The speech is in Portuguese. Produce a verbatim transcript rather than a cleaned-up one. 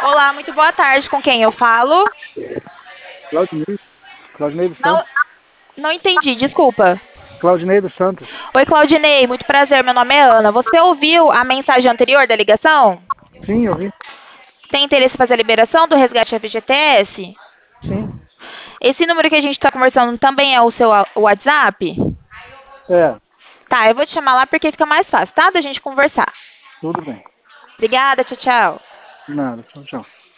Olá, muito boa tarde. Com quem eu falo? Claudinei, Claudinei dos Não, Santos. não entendi, desculpa. Claudinei dos Santos. Oi, Claudinei, muito prazer. Meu nome é Ana. Você ouviu a mensagem anterior da ligação? Sim, eu vi. Tem interesse em fazer a liberação do resgate F G T S? Sim. Esse número que a gente está conversando também é o seu wa- WhatsApp? É, Tá, eu vou te chamar lá porque fica mais fácil, tá? Da gente conversar. tudo bem. Obrigada, tchau, tchau. Nada, tchau, tchau.